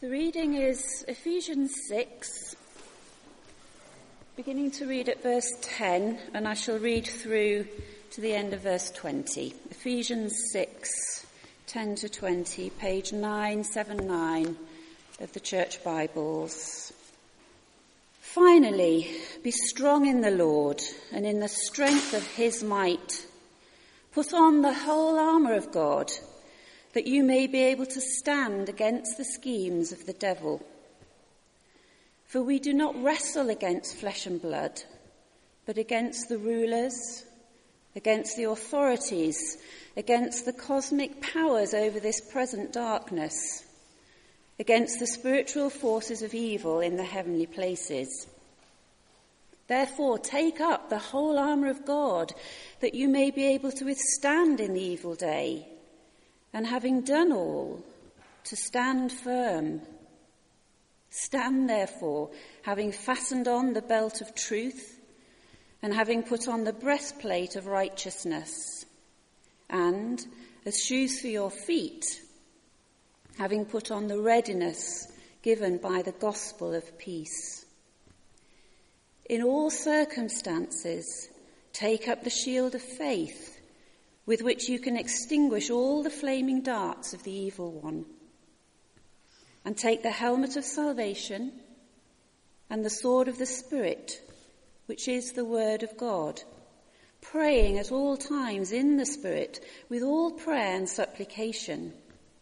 The reading is Ephesians 6, beginning to read at verse 10, and I shall read through to the end of verse 20. Ephesians 6, 10 to 20, page 979 of the Church Bibles. Finally, be strong in the Lord and in the strength of his might. Put on the whole armour of God, that you may be able to stand against the schemes of the devil. For we do not wrestle against flesh and blood, but against the rulers, against the authorities, against the cosmic powers over this present darkness, against the spiritual forces of evil in the heavenly places. Therefore, take up the whole armour of God, that you may be able to withstand in the evil day, and having done all, to stand firm. Stand therefore, having fastened on the belt of truth, and having put on the breastplate of righteousness, and as shoes for your feet, having put on the readiness given by the gospel of peace. In all circumstances, take up the shield of faith, with which you can extinguish all the flaming darts of the evil one. And take the helmet of salvation and the sword of the Spirit, which is the word of God, praying at all times in the Spirit with all prayer and supplication.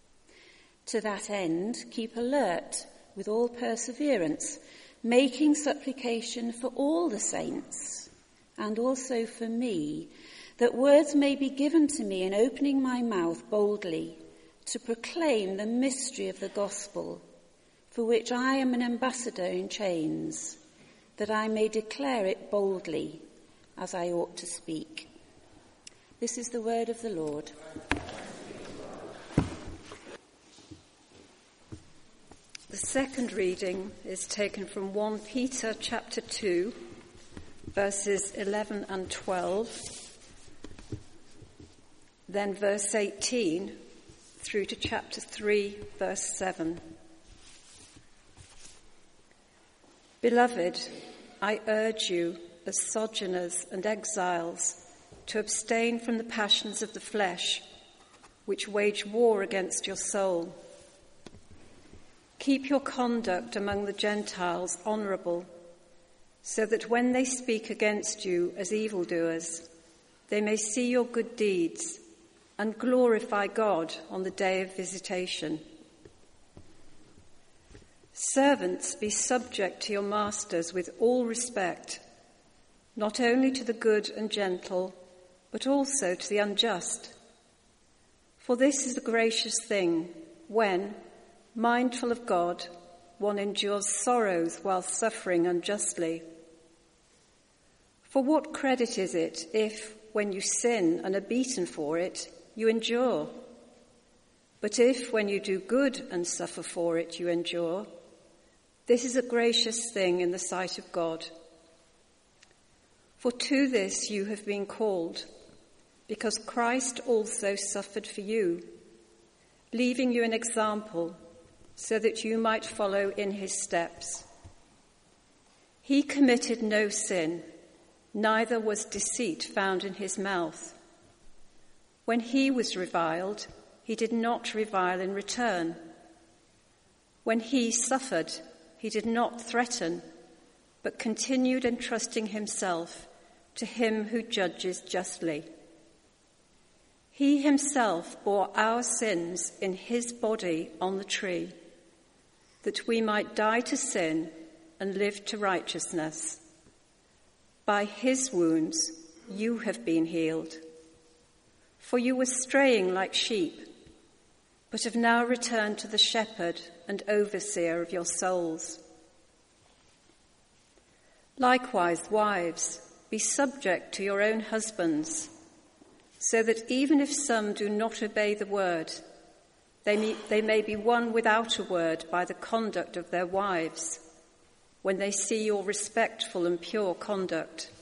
To that end, keep alert with all perseverance, making supplication for all the saints, and also for me, that words may be given to me in opening my mouth boldly to proclaim the mystery of the gospel, for which I am an ambassador in chains, that I may declare it boldly as I ought to speak. This is the word of the Lord. The second reading is taken from 1 Peter chapter 2, verses 11 and 12. Then verse 18 through to chapter 3, verse 7. Beloved, I urge you as sojourners and exiles to abstain from the passions of the flesh, which wage war against your soul. Keep your conduct among the Gentiles honourable, so that when they speak against you as evildoers, they may see your good deeds and glorify God on the day of visitation. Servants, be subject to your masters with all respect, not only to the good and gentle, but also to the unjust. For this is a gracious thing when, mindful of God, one endures sorrows while suffering unjustly. For what credit is it if, when you sin and are beaten for it, you endure? But if, when you do good and suffer for it, you endure, this is a gracious thing in the sight of God. For to this you have been called, because Christ also suffered for you, leaving you an example, so that you might follow in his steps. He committed no sin, neither was deceit found in his mouth. When he was reviled, he did not revile in return. When he suffered, he did not threaten, but continued entrusting himself to him who judges justly. He himself bore our sins in his body on the tree, that we might die to sin and live to righteousness. By his wounds you have been healed. For you were straying like sheep, but have now returned to the shepherd and overseer of your souls. Likewise, wives, be subject to your own husbands, so that even if some do not obey the word, they may be won without a word by the conduct of their wives, when they see your respectful and pure conduct.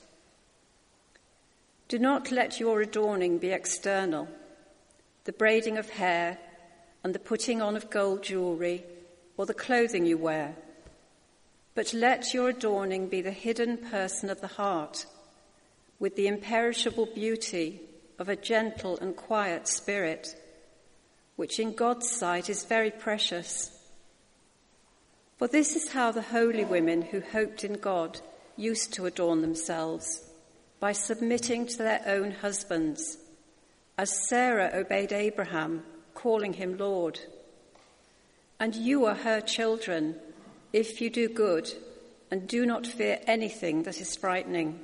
Do not let your adorning be external, the braiding of hair and the putting on of gold jewellery, or the clothing you wear, but let your adorning be the hidden person of the heart, with the imperishable beauty of a gentle and quiet spirit, which in God's sight is very precious. For this is how the holy women who hoped in God used to adorn themselves, by submitting to their own husbands, as Sarah obeyed Abraham, calling him Lord. And you are her children, if you do good and do not fear anything that is frightening.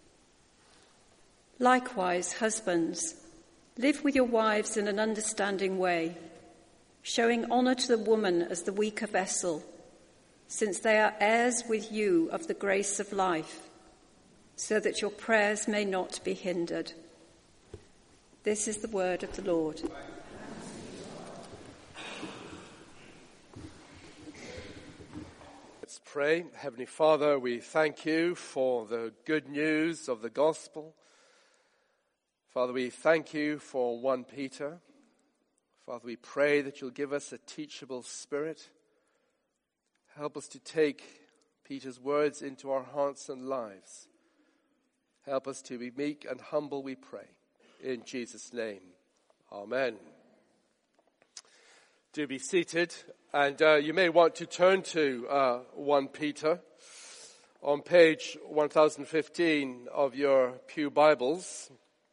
Likewise, husbands, live with your wives in an understanding way, showing honor to the woman as the weaker vessel, since they are heirs with you of the grace of life, so that your prayers may not be hindered. This is the word of the Lord. Let's pray. Heavenly Father, we thank you for the good news of the gospel. Father, we thank you for 1 Peter. Father, we pray that you'll give us a teachable spirit. Help us to take Peter's words into our hearts and lives. Help us to be meek and humble, we pray. In Jesus' name, amen. Do be seated, and you may want to turn to 1 Peter on page 1015 of your Pew Bibles.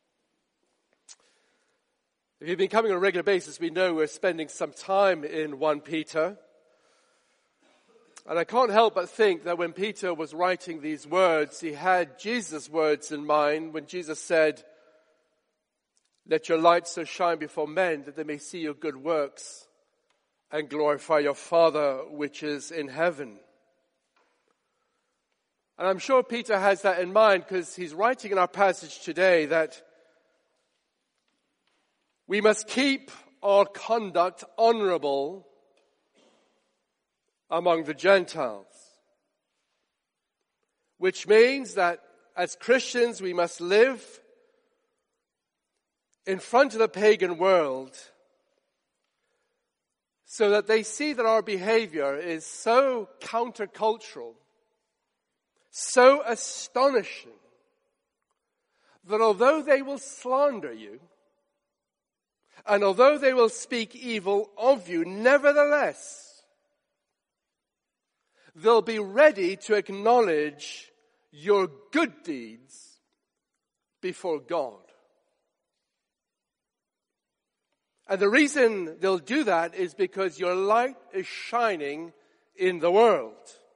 If you've been coming on a regular basis, we know we're spending some time in 1 Peter. And I can't help but think that when Peter was writing these words, he had Jesus' words in mind when Jesus said, "Let your light so shine before men that they may see your good works and glorify your Father which is in heaven." And I'm sure Peter has that in mind because he's writing in our passage today that we must keep our conduct honorable among the Gentiles, which means that as Christians we must live in front of the pagan world so that they see that our behavior is so countercultural, so astonishing, that although they will slander you, and although they will speak evil of you, nevertheless, they'll be ready to acknowledge your good deeds before God. And the reason they'll do that is because your light is shining in the world.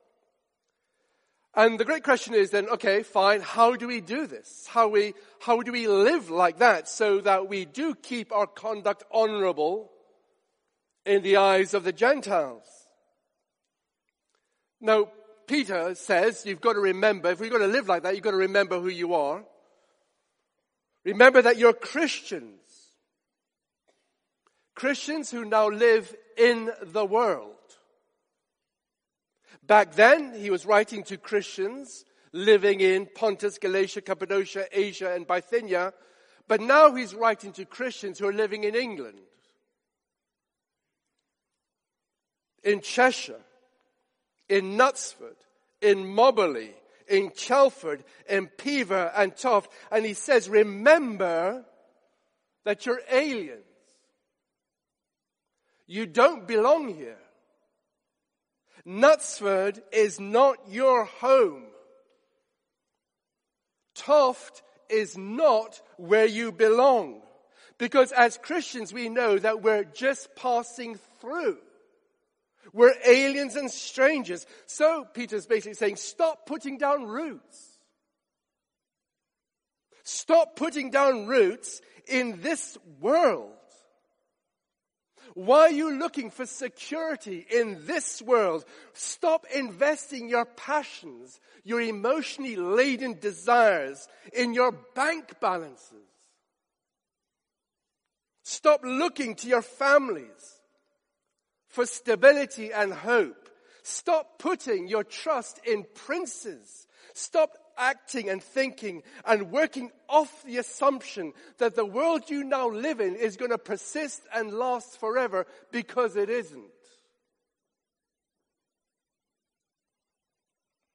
And the great question is then, okay, fine, how do we do this? How do we live like that so that we do keep our conduct honorable in the eyes of the Gentiles? Now, Peter says you've got to remember, if we're going to live like that, you've got to remember who you are. Remember that you're Christians. Christians who now live in the world. Back then, he was writing to Christians living in Pontus, Galatia, Cappadocia, Asia, and Bithynia. But now he's writing to Christians who are living in England, in Cheshire, in Knutsford, in Moberly, in Chelford, in Pever and Toft. And he says, remember that you're aliens. You don't belong here. Knutsford is not your home. Toft is not where you belong. Because as Christians we know that we're just passing through. We're aliens and strangers. So Peter's basically saying, stop putting down roots. Stop putting down roots in this world. Why are you looking for security in this world? Stop investing your passions, your emotionally laden desires in your bank balances. Stop looking to your families for stability and hope. Stop putting your trust in princes. Stop acting and thinking and working off the assumption that the world you now live in is going to persist and last forever, because it isn't.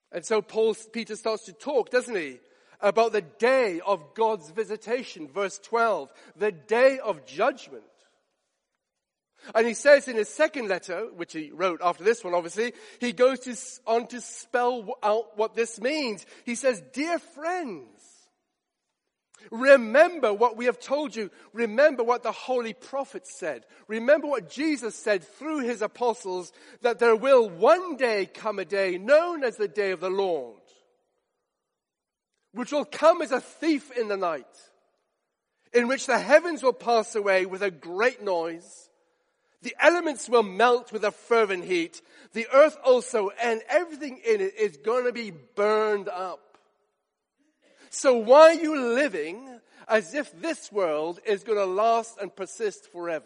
And so Peter starts to talk, doesn't he, about the day of God's visitation, verse 12, the day of judgment. And he says in his second letter, which he wrote after this one, obviously, he goes on to spell out what this means. He says, dear friends, remember what we have told you. Remember what the holy prophets said. Remember what Jesus said through his apostles, that there will one day come a day known as the day of the Lord, which will come as a thief in the night, in which the heavens will pass away with a great noise. The elements will melt with a fervent heat. The earth also and everything in it is going to be burned up. So why are you living as if this world is going to last and persist forever?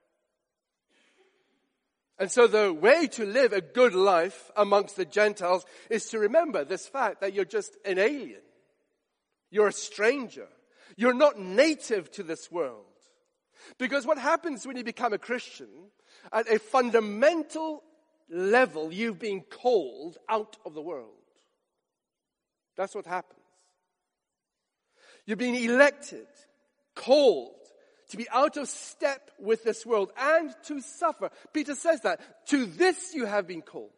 And so the way to live a good life amongst the Gentiles is to remember this fact that you're just an alien. You're a stranger. You're not native to this world. Because what happens when you become a Christian, at a fundamental level, you've been called out of the world. That's what happens. You've been elected, called to be out of step with this world and to suffer. Peter says that. To this you have been called.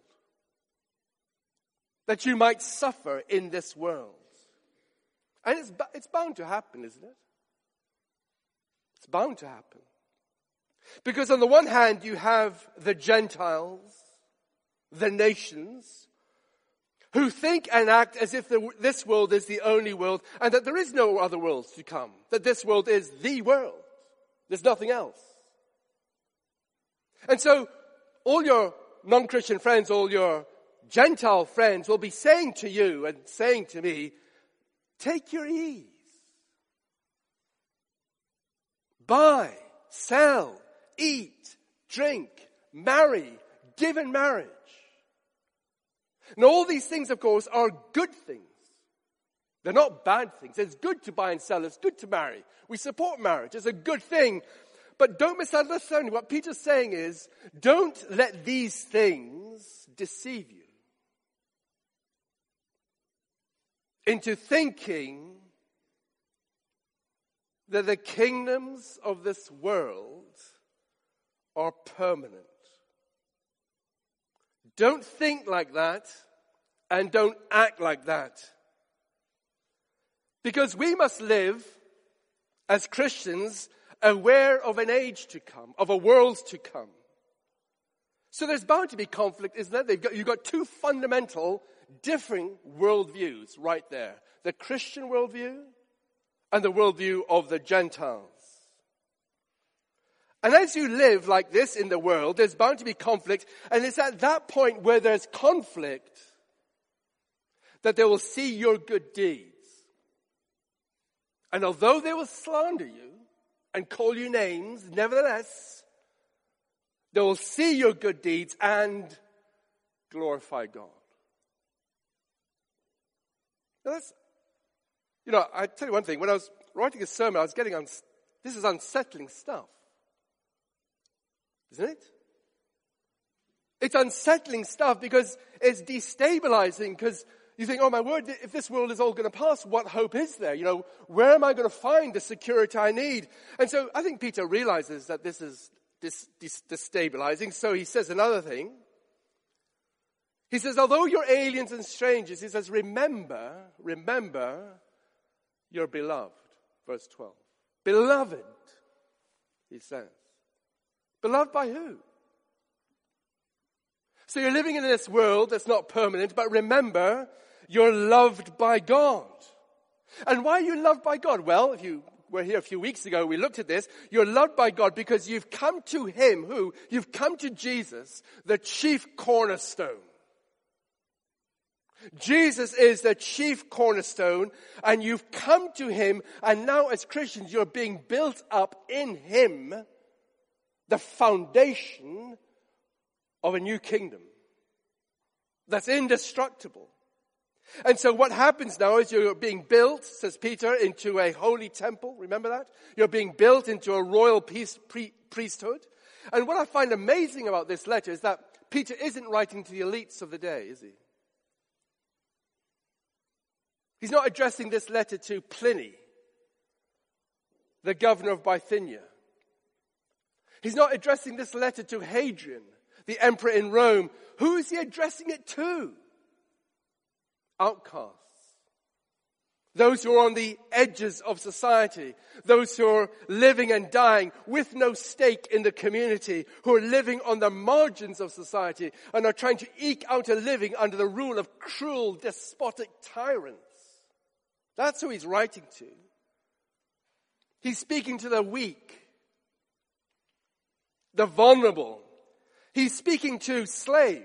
That you might suffer in this world. And it's bound to happen, isn't it? It's bound to happen. Because on the one hand, you have the Gentiles, the nations, who think and act as if this world is the only world and that there is no other worlds to come. That this world is the world. There's nothing else. And so all your non-Christian friends, all your Gentile friends will be saying to you and saying to me, take your ease. Buy, sell, eat, drink, marry, give in marriage. And all these things, of course, are good things. They're not bad things. It's good to buy and sell. It's good to marry. We support marriage. It's a good thing. But don't misunderstand me. What Peter's saying is, don't let these things deceive you into thinking that the kingdoms of this world are permanent. Don't think like that and don't act like that. Because we must live as Christians aware of an age to come, of a world to come. So there's bound to be conflict, isn't there? You've got two fundamental differing worldviews right there. The Christian worldview and the worldview of the Gentiles. And as you live like this in the world, there's bound to be conflict. And it's at that point where there's conflict that they will see your good deeds. And although they will slander you and call you names, nevertheless, they will see your good deeds and glorify God. Now that's, I tell you one thing. When I was writing a sermon, I was getting this is unsettling stuff. Isn't it? It's unsettling stuff because it's destabilizing, because you think, oh my word, if this world is all going to pass, what hope is there? Where am I going to find the security I need? And so I think Peter realizes that this is destabilizing. So he says another thing. He says, although you're aliens and strangers, he says, remember you're beloved. Verse 12. Beloved, he says. Beloved by who? So you're living in this world that's not permanent, but remember, you're loved by God. And why are you loved by God? Well, if you were here a few weeks ago, we looked at this. You're loved by God because you've come to Him who? You've come to Jesus, the chief cornerstone. Jesus is the chief cornerstone, and you've come to Him, and now as Christians, you're being built up in Him, the foundation of a new kingdom that's indestructible. And so what happens now is you're being built, says Peter, into a holy temple. Remember that? You're being built into a royal priesthood. And what I find amazing about this letter is that Peter isn't writing to the elites of the day, is he? He's not addressing this letter to Pliny, the governor of Bithynia. He's not addressing this letter to Hadrian, the emperor in Rome. Who is he addressing it to? Outcasts. Those who are on the edges of society. Those who are living and dying with no stake in the community. Who are living on the margins of society and are trying to eke out a living under the rule of cruel, despotic tyrants. That's who he's writing to. He's speaking to the weak, the vulnerable. He's speaking to slaves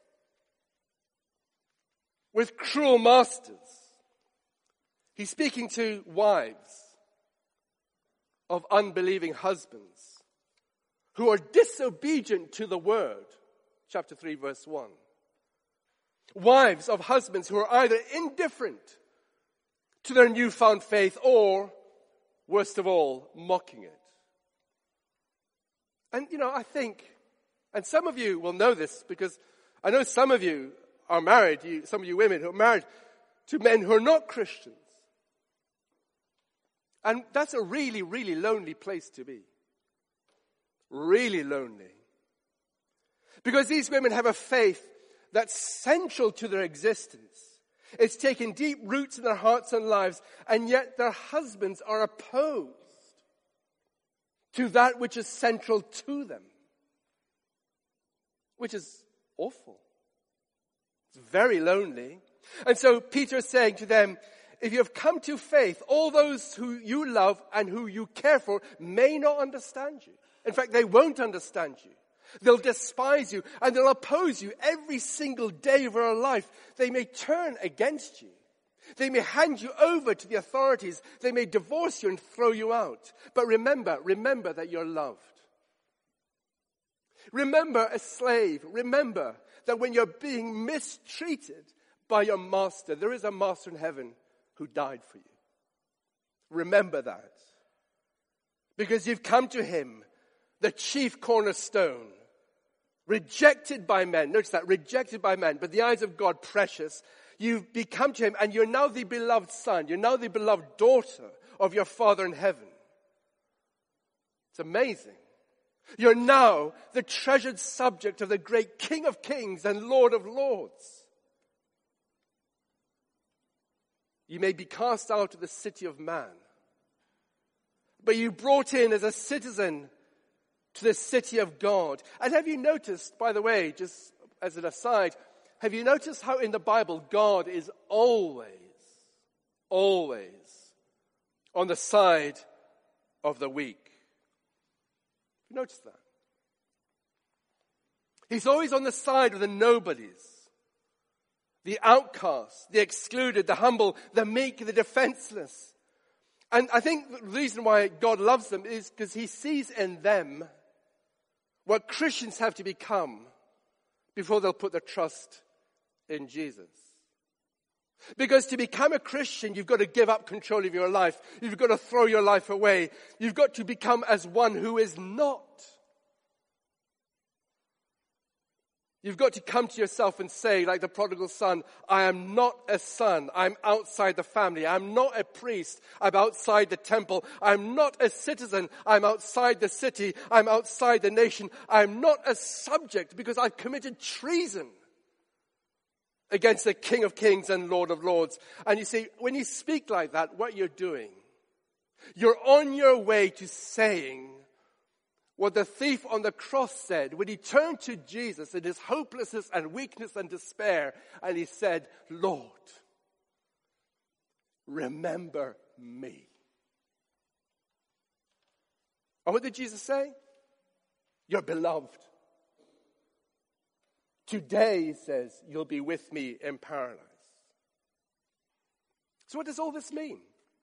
with cruel masters. He's speaking to wives of unbelieving husbands who are disobedient to the word. Chapter 3, verse 1. Wives of husbands who are either indifferent to their newfound faith or, worst of all, mocking it. And, I think, and some of you will know this because I know some of you are married, some of you women who are married to men who are not Christians. And that's a really, really lonely place to be. Really lonely. Because these women have a faith that's central to their existence. It's taken deep roots in their hearts and lives, and yet their husbands are opposed to that which is central to them. Which is awful. It's very lonely. And so Peter is saying to them, if you have come to faith, all those who you love and who you care for may not understand you. In fact, they won't understand you. They'll despise you and they'll oppose you every single day of your life. They may turn against you. They may hand you over to the authorities. They may divorce you and throw you out. But remember that you're loved. Remember a slave. Remember that when you're being mistreated by your master, there is a master in heaven who died for you. Remember that. Because you've come to him, the chief cornerstone, rejected by men. Notice that, rejected by men, but the eyes of God precious. You've become to him and you're now the beloved son. You're now the beloved daughter of your Father in heaven. It's amazing. You're now the treasured subject of the great King of Kings and Lord of Lords. You may be cast out of the city of man, but you brought in as a citizen to the city of God. And have you noticed, by the way, just as an aside, have you noticed how in the Bible God is always on the side of the weak? You notice that? He's always on the side of the nobodies, the outcasts, the excluded, the humble, the meek, the defenseless. And I think the reason why God loves them is because he sees in them what Christians have to become before they'll put their trust in Jesus. Because to become a Christian, you've got to give up control of your life. You've got to throw your life away. You've got to become as one who is not. You've got to come to yourself and say, like the prodigal son, I am not a son. I'm outside the family. I'm not a priest. I'm outside the temple. I'm not a citizen. I'm outside the city. I'm outside the nation. I'm not a subject because I've committed treason against the King of Kings and Lord of Lords. And you see, when you speak like that, what you're doing, you're on your way to saying what the thief on the cross said when he turned to Jesus in his hopelessness and weakness and despair, and he said, Lord, remember me. And what did Jesus say? You're beloved. Today, he says, you'll be with me in paradise. So what does all this mean?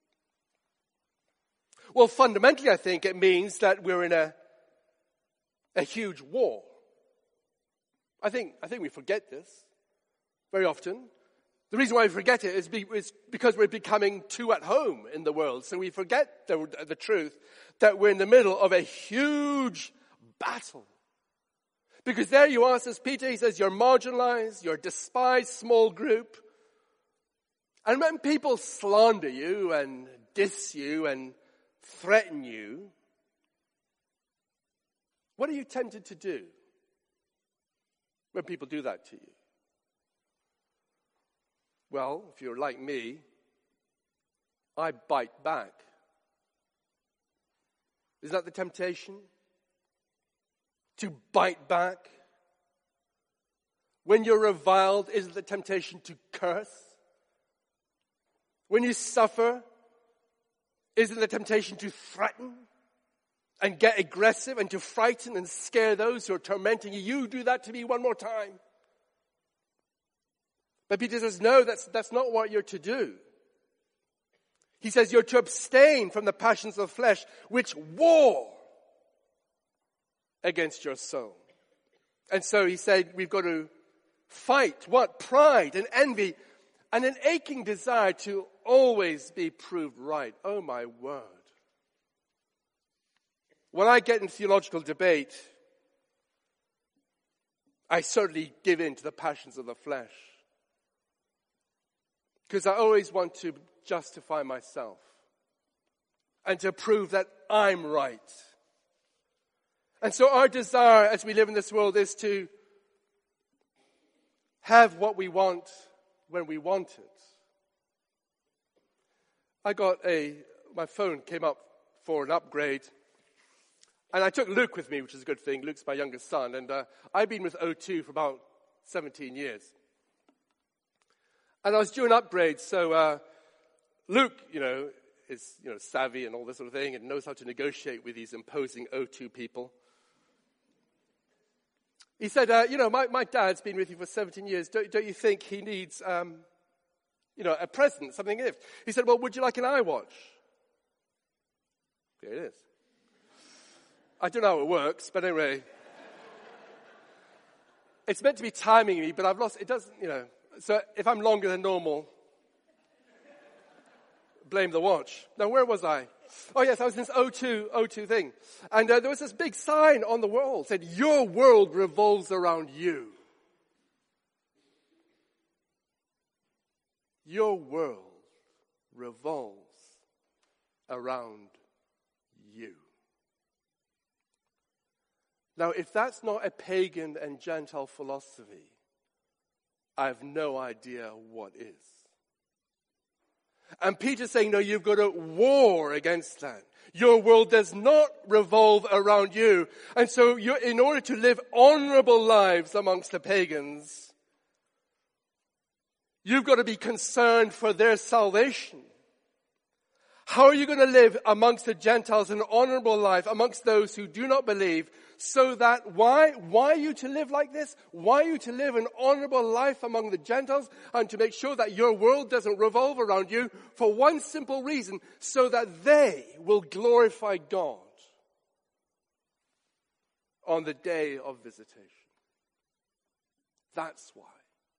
Well, fundamentally, I think it means that we're in a huge war. I think we forget this very often. The reason why we forget it is because we're becoming too at home in the world. So we forget the truth that we're in the middle of a huge battle. Because there you are, says Peter, he says, you're marginalized, you're a despised small group. And when people slander you and diss you and threaten you, what are you tempted to do when people do that to you? Well, if you're like me, I bite back. Is that the temptation? To bite back? When you're reviled, is it the temptation to curse? When you suffer, is it the temptation to threaten and get aggressive and to frighten and scare those who are tormenting you? You do that to me one more time. But Peter says, no, that's not what you're to do. He says you're to abstain from the passions of the flesh, which war against your soul. And so he said we've got to fight what? Pride and envy and an aching desire to always be proved right. Oh my word. When I get in theological debate, I certainly give in to the passions of the flesh. Because I always want to justify myself and to prove that I'm right. And so our desire as we live in this world is to have what we want when we want it. My phone came up for an upgrade. And I took Luke with me, which is a good thing. Luke's my youngest son. And I've been with O2 for about 17 years. And I was due an upgrade, so Luke, is savvy and all this sort of thing and knows how to negotiate with these imposing O2 people. He said, my dad's been with you for 17 years. Don't you think he needs, a present, something gift? He said, well, would you like an iWatch? Here it is. I don't know how it works, but anyway. It's meant to be timing me, but I've lost, it doesn't, So if I'm longer than normal, blame the watch. Now, where was I? Oh, yes, I was in this O2 thing. And there was this big sign on the wall that said, your world revolves around you. Your world revolves around you. Now, if that's not a pagan and Gentile philosophy, I have no idea what is. And Peter's saying, no, you've got to war against that. Your world does not revolve around you. And so in order to live honorable lives amongst the pagans, you've got to be concerned for their salvation. How are you going to live amongst the Gentiles an honorable life, amongst those who do not believe, so that why are you to live like this? Why are you to live an honorable life among the Gentiles and to make sure that your world doesn't revolve around you? For one simple reason, so that they will glorify God on the day of visitation. That's why.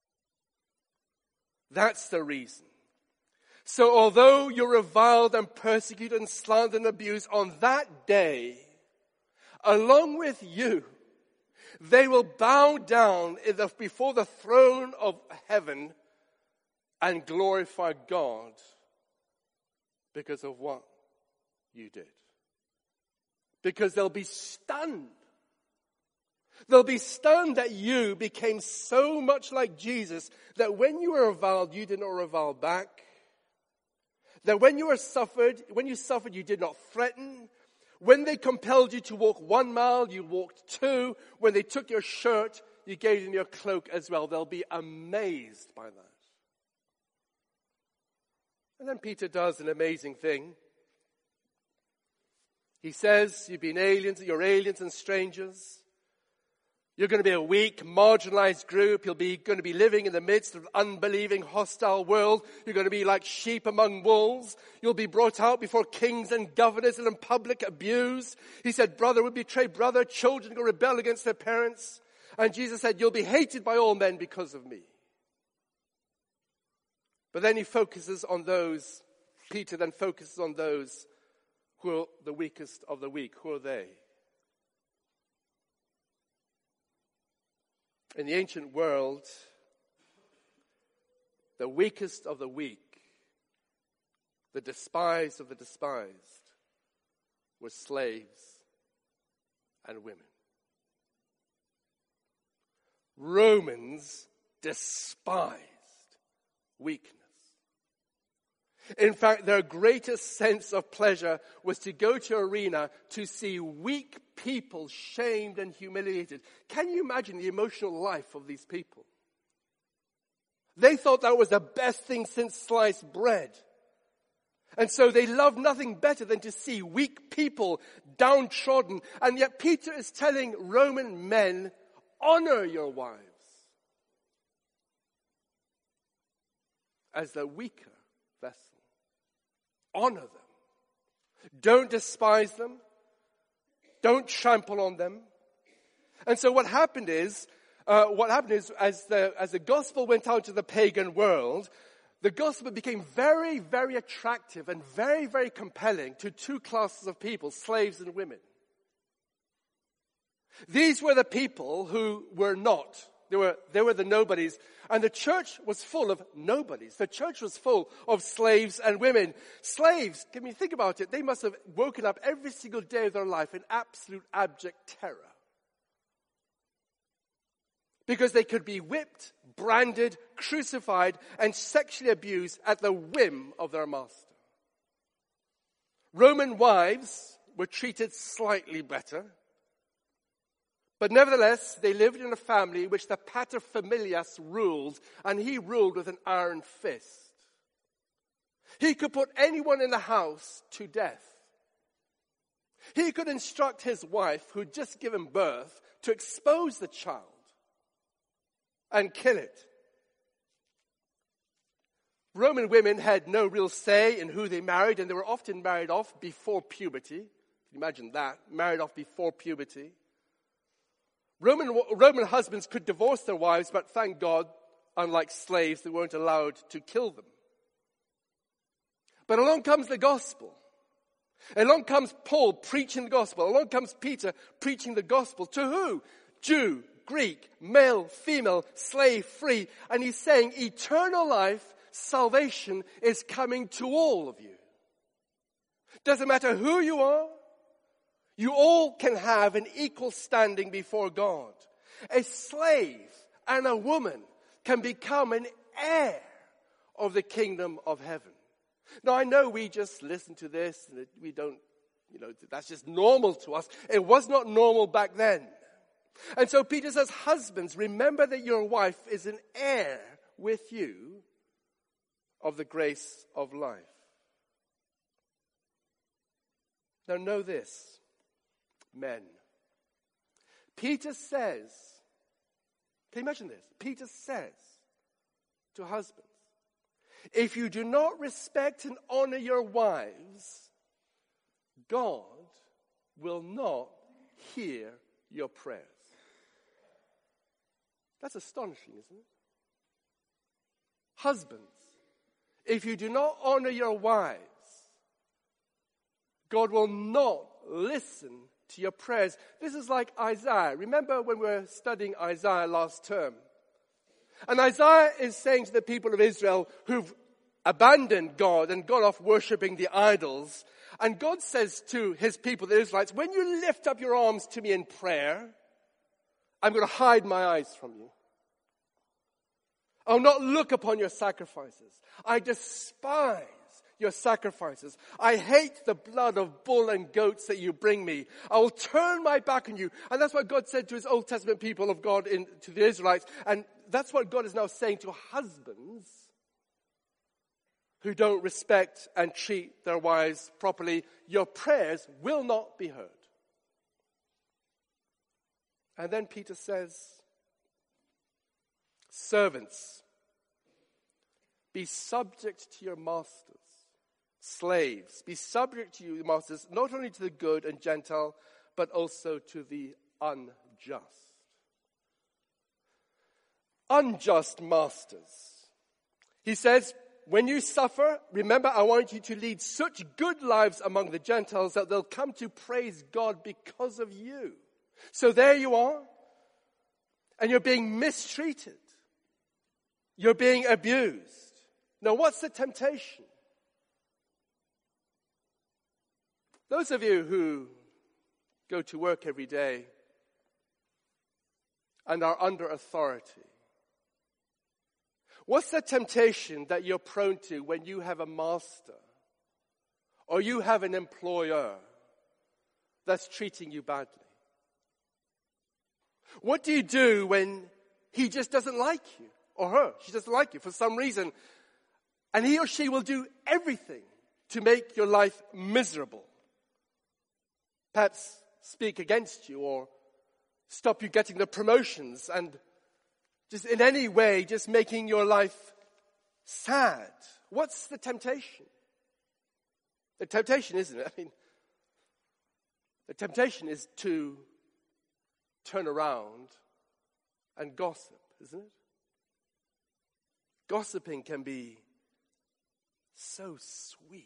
That's the reason. So although you're reviled and persecuted and slandered and abused on that day, along with you, they will bow down before the throne of heaven and glorify God because of what you did. Because they'll be stunned. They'll be stunned that you became so much like Jesus that when you were reviled, you did not revile back. That when you suffered, you did not threaten. When they compelled you to walk 1 mile, you walked 2. When they took your shirt, you gave them your cloak as well. They'll be amazed by that. And then Peter does an amazing thing. He says, you're aliens and strangers. You're going to be a weak, marginalized group. You're going to be living in the midst of an unbelieving, hostile world. You're going to be like sheep among wolves. You'll be brought out before kings and governors and in public abused. He said, brother will betray brother. Children will rebel against their parents. And Jesus said, you'll be hated by all men because of me. But then Peter then focuses on those who are the weakest of the weak. Who are they? In the ancient world, the weakest of the weak the despised of the despised, were slaves and women. Romans despised weakness. In fact, their greatest sense of pleasure was to go to an arena to see weak people shamed and humiliated. Can you imagine the emotional life of these people? They thought that was the best thing since sliced bread. And so they loved nothing better than to see weak people downtrodden. And yet Peter is telling Roman men, honor your wives as the weaker vessel. Honor them. Don't despise them. Don't trample on them. And so what happened is as the gospel went out to the pagan world, the gospel became very, very attractive and very, very compelling to two classes of people, slaves and women. These were the people who were not. They were the nobodies. And the church was full of nobodies. The church was full of slaves and women. Slaves, can you think about it? They must have woken up every single day of their life in absolute abject terror. Because they could be whipped, branded, crucified, and sexually abused at the whim of their master. Roman wives were treated slightly better. But nevertheless, they lived in a family which the paterfamilias ruled, and he ruled with an iron fist. He could put anyone in the house to death. He could instruct his wife, who'd just given birth, to expose the child and kill it. Roman women had no real say in who they married, and they were often married off before puberty. Can you imagine that? Married off before puberty. Roman husbands could divorce their wives, but thank God, unlike slaves, they weren't allowed to kill them. But along comes the gospel. Along comes Paul preaching the gospel. Along comes Peter preaching the gospel. To who? Jew, Greek, male, female, slave, free. And he's saying eternal life, salvation is coming to all of you. Doesn't matter who you are. You all can have an equal standing before God. A slave and a woman can become an heir of the kingdom of heaven. Now, I know we just listen to this and we don't, that's just normal to us. It was not normal back then. And so Peter says, husbands, remember that your wife is an heir with you of the grace of life. Now, know this. Men. Peter says, can you imagine this? Peter says to husbands, if you do not respect and honor your wives, God will not hear your prayers. That's astonishing, isn't it? Husbands, if you do not honor your wives, God will not listen to your prayers. This is like Isaiah. Remember when we were studying Isaiah last term? And Isaiah is saying to the people of Israel who've abandoned God and gone off worshipping the idols. And God says to his people, the Israelites, when you lift up your arms to me in prayer, I'm going to hide my eyes from you. I'll not look upon your sacrifices. I despise your sacrifices. I hate the blood of bull and goats that you bring me. I will turn my back on you. And that's what God said to his Old Testament people of God, to the Israelites. And that's what God is now saying to husbands who don't respect and treat their wives properly. Your prayers will not be heard. And then Peter says, servants, be subject to your masters. Slaves, be subject to your masters, not only to the good and gentle, but also to the unjust. Unjust masters. He says, when you suffer, remember, I want you to lead such good lives among the Gentiles that they'll come to praise God because of you. So there you are, and you're being mistreated. You're being abused. Now, what's the temptation? Those of you who go to work every day and are under authority, what's the temptation that you're prone to when you have a master or you have an employer that's treating you badly? What do you do when he just doesn't like you, or her? She doesn't like you for some reason, and he or she will do everything to make your life miserable. Perhaps speak against you or stop you getting the promotions and just in any way just making your life sad. What's the temptation? The temptation, isn't it? The temptation is to turn around and gossip, isn't it? Gossiping can be so sweet.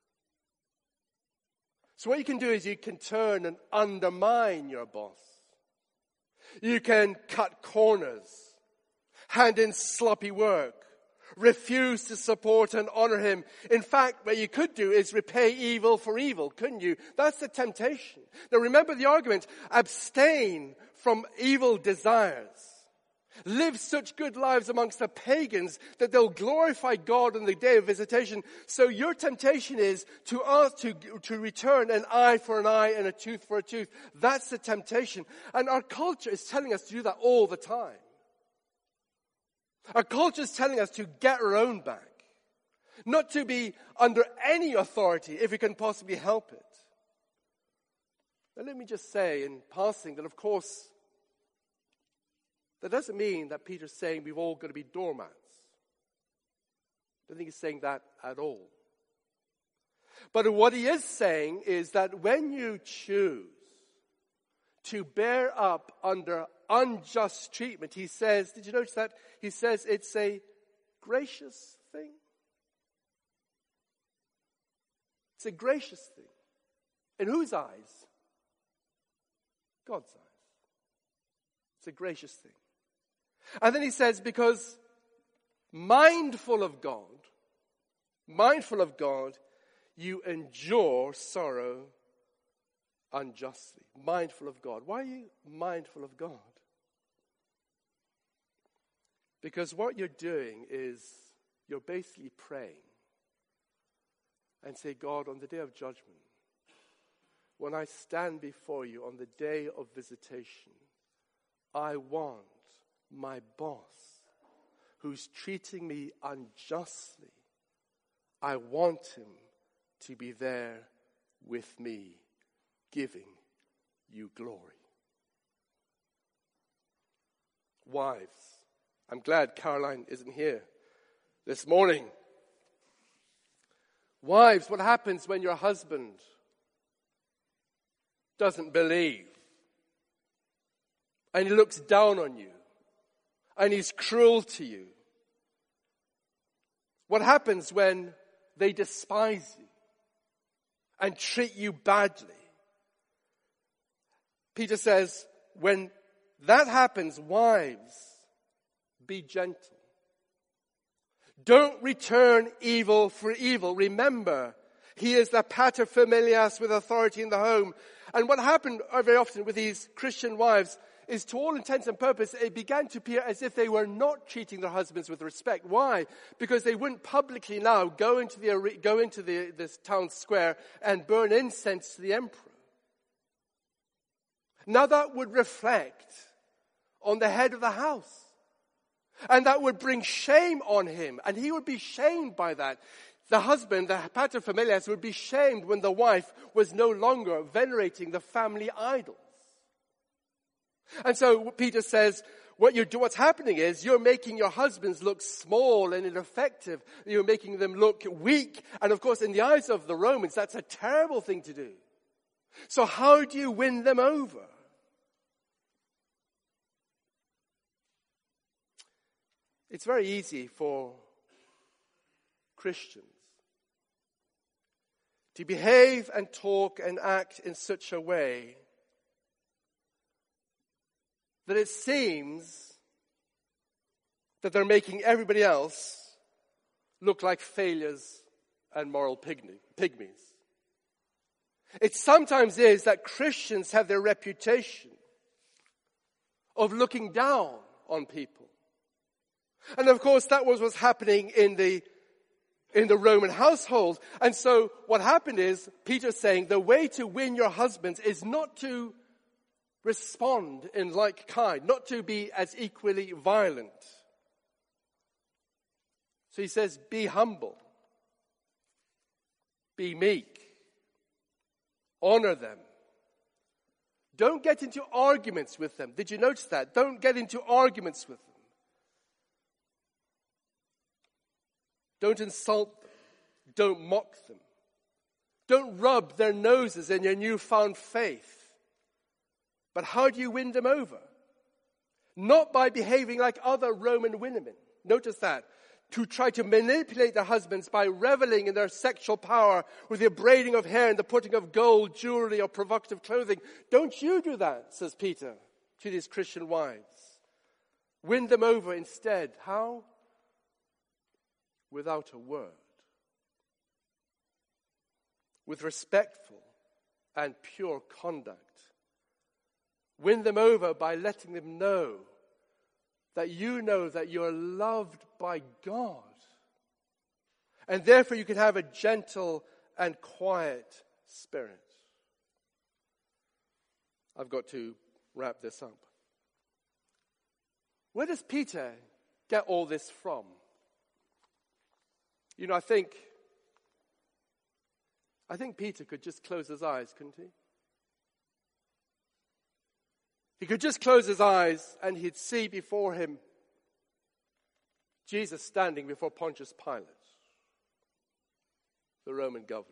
So what you can do is you can turn and undermine your boss. You can cut corners, hand in sloppy work, refuse to support and honor him. In fact, what you could do is repay evil for evil, couldn't you? That's the temptation. Now remember the argument, abstain from evil desires. Live such good lives amongst the pagans that they'll glorify God on the day of visitation. So your temptation is to ask to return an eye for an eye and a tooth for a tooth. That's the temptation. And our culture is telling us to do that all the time. Our culture is telling us to get our own back. Not to be under any authority if we can possibly help it. Now let me just say in passing that of course that doesn't mean that Peter's saying we've all got to be doormats. I don't think he's saying that at all. But what he is saying is that when you choose to bear up under unjust treatment, he says, did you notice that? He says it's a gracious thing. It's a gracious thing. In whose eyes? God's eyes. It's a gracious thing. And then he says, because mindful of God, you endure sorrow unjustly. Mindful of God. Why are you mindful of God? Because what you're doing is you're basically praying and say, God, on the day of judgment, when I stand before you on the day of visitation, I want my boss who's treating me unjustly, I want him to be there with me, giving you glory. Wives, I'm glad Caroline isn't here this morning. Wives, what happens when your husband doesn't believe and he looks down on you and he's cruel to you? What happens when they despise you and treat you badly? Peter says, when that happens, wives, be gentle. Don't return evil for evil. Remember, he is the pater familias with authority in the home. And what happened very often with these Christian wives is, to all intents and purposes, it began to appear as if they were not treating their husbands with respect. Why? Because they wouldn't publicly now go into this town square and burn incense to the emperor. Now that would reflect on the head of the house. And that would bring shame on him. And he would be shamed by that. The husband, the pater familias, would be shamed when the wife was no longer venerating the family idols. And so Peter says, what's happening is you're making your husbands look small and ineffective. You're making them look weak. And of course, in the eyes of the Romans, that's a terrible thing to do. So how do you win them over? It's very easy for Christians to behave and talk and act in such a way that it seems that they're making everybody else look like failures and moral pygmies. It sometimes is that Christians have their reputation of looking down on people. And of course, that was what's happening in the Roman household. And so what happened is, Peter's saying, the way to win your husbands is not to respond in like kind, not to be as equally violent. So he says, be humble, be meek, honor them. Don't get into arguments with them. Did you notice that? Don't get into arguments with them. Don't insult them. Don't mock them. Don't rub their noses in your newfound faith. But how do you win them over? Not by behaving like other Roman women. Notice that. To try to manipulate their husbands by reveling in their sexual power with the braiding of hair and the putting of gold, jewelry, or provocative clothing. Don't you do that, says Peter to these Christian wives. Win them over instead. How? Without a word. With respectful and pure conduct. Win them over by letting them know that you're loved by God. And therefore you can have a gentle and quiet spirit. I've got to wrap this up. Where does Peter get all this from? I think Peter could just close his eyes, couldn't he? He could just close his eyes and he'd see before him Jesus standing before Pontius Pilate, the Roman governor.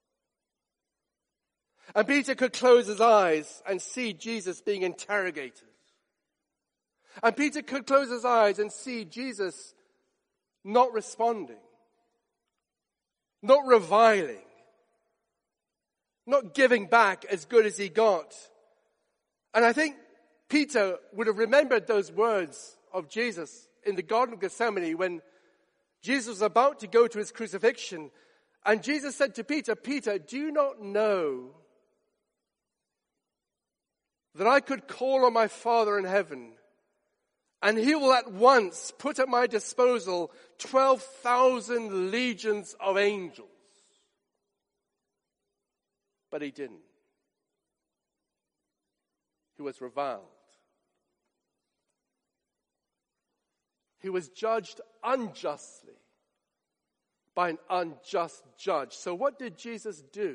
And Peter could close his eyes and see Jesus being interrogated. And Peter could close his eyes and see Jesus not responding, not reviling, not giving back as good as he got. And I think Peter would have remembered those words of Jesus in the Garden of Gethsemane when Jesus was about to go to his crucifixion. And Jesus said to Peter, Peter, do you not know that I could call on my Father in heaven and he will at once put at my disposal 12,000 legions of angels? But he didn't. He was reviled. He was judged unjustly by an unjust judge. So what did Jesus do?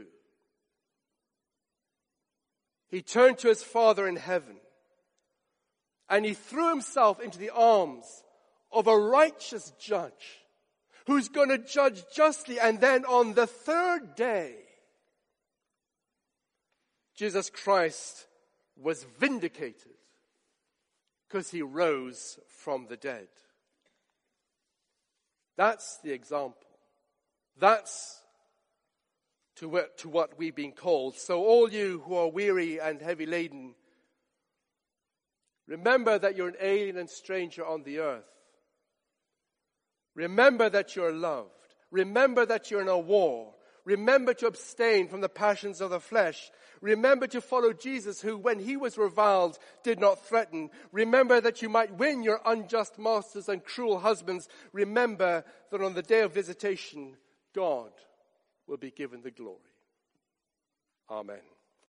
He turned to his Father in heaven and he threw himself into the arms of a righteous judge who's going to judge justly. And then on the third day, Jesus Christ was vindicated because he rose from the dead. That's the example. That's to what we've been called. So all you who are weary and heavy laden, remember that you're an alien and stranger on the earth. Remember that you're loved. Remember that you're in a war. Remember to abstain from the passions of the flesh. Remember to follow Jesus, who, when he was reviled, did not threaten. Remember that you might win your unjust masters and cruel husbands. Remember that on the day of visitation, God will be given the glory. Amen.